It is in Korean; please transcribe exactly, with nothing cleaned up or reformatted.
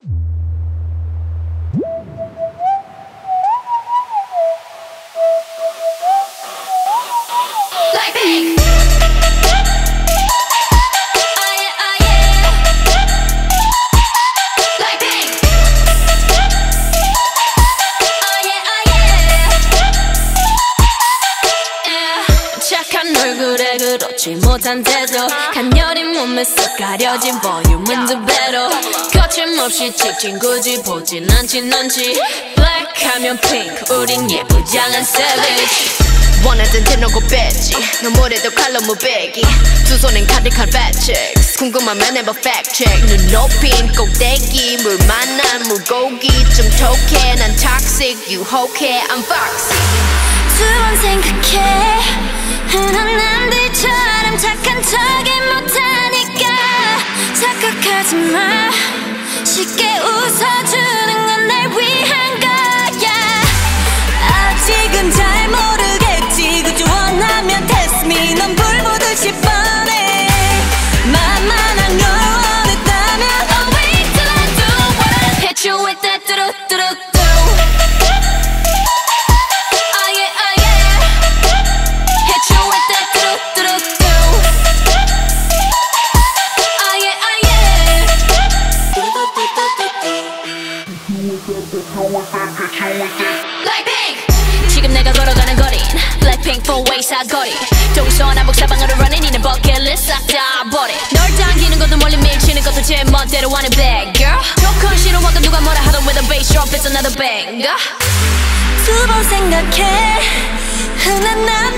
얼굴에 그렇지 못한 태도 간녀린 몸에 쏙 가려진 볼륨은 두 배로 거침없이 찍힌 굳이 보진 않진 않지 Black 하면 pink 우린 예쁘장한 savage 원하던 대놓고 뺐지 너무래도 칼로 무배기 두 손엔 가득한 fat chicks 궁금하면 해봐 fact check 눈 높인 꼭대기 물 만난 물고기 좀 톡해 난 toxic 유혹해 I'm foxy 두 번 생각해 흔한 남들처럼 착한 척이 못하니까 착각하지 마 쉽게 웃어주는 건 날 위한 거야 아직은 잘 모르겠지 그저 원하면 test me 넌 불보듯이 뻔해 만만한 걸 원했다면 I'll wait till I do what hit you with that 뚜루뚜루 지금 내가 걸어가는 거린 Blackpink four way 사거리 동서남북 사방으로 running 이는 버킷리스트 싹 다 버려 널 당기는 것도 멀리 밀치는 것도 제 멋대로 하는 bad girl 조건 싫어하고 누가 뭐라 하던 with a bass drop it's another banger 두 번 생각해 흔한 남